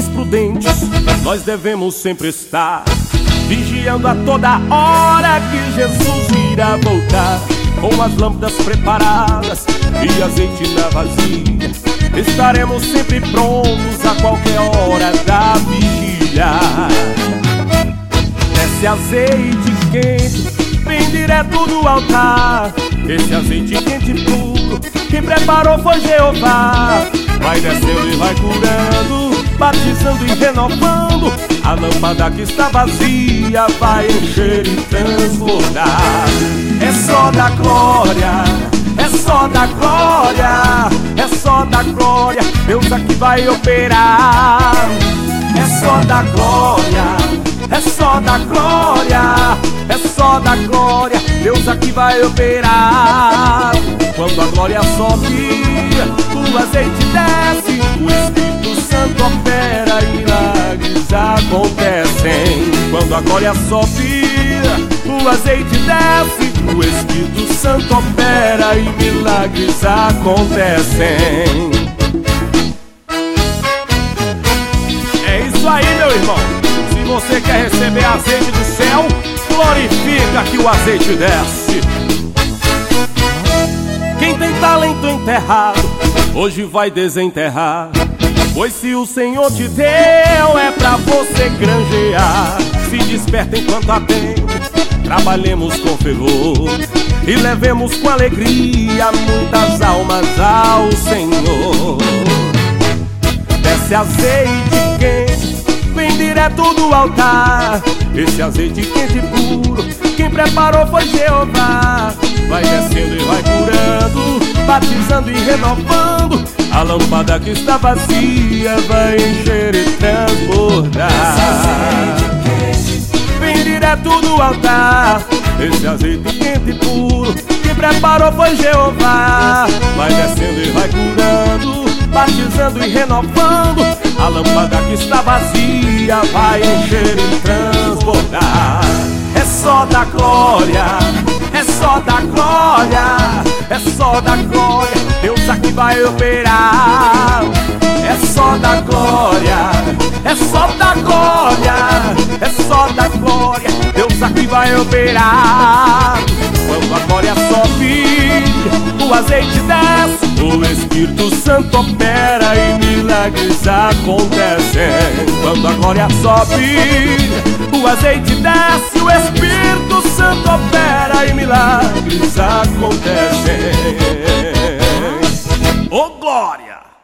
homens prudentes, nós devemos sempre estar vigiando a toda hora que Jesus irá voltar. Com as lâmpadas preparadas e azeite na vasilha, estaremos sempre prontos a qualquer hora da vigília. Esse azeite quente vem direto do altar. Esse azeite quente puro, quem preparou foi Jeová. Vai descendo e vai curando, batizando e renovando. A lâmpada que está vazia vai encher e transbordar. É só da glória, é só da glória, é só da glória, Deus aqui vai operar. É só da glória, é só da glória, é só da glória, Deus aqui vai operar. Quando a glória sobe, o azeite desce, o Espírito Santo opera e milagres acontecem. Quando a glória sobe, o azeite desce, o Espírito Santo opera e milagres acontecem. É isso aí, meu irmão. Se você quer receber azeite do céu, glorifica que o azeite desce. Quem tem talento enterrado, hoje vai desenterrar. Pois se o Senhor te deu, é pra você granjear. Se desperta enquanto há tempo, trabalhemos com fervor e levemos com alegria muitas almas ao Senhor. Desce azeite quente, vem direto do altar. Esse azeite quente e puro, quem preparou foi Jeová. Vai descendo e vai curando, batizando e renovando. A lâmpada que está vazia vai encher e transbordar. Vem direto do altar. Esse azeite quente e puro, quem preparou foi Jeová. Vai descendo e vai curando, batizando e renovando. A lâmpada que está vazia vai encher e transbordar. É só da glória, é só da glória, é só da glória, Deus aqui vai operar. É só da glória, é só da glória, é só da glória, Deus aqui vai operar. Quando a glória sobe, o azeite desce, o Espírito Santo opera e milagres acontecem. Quando a glória sobe, o azeite desce, o Espírito Santo opera e milagres acontecem. Ô glória!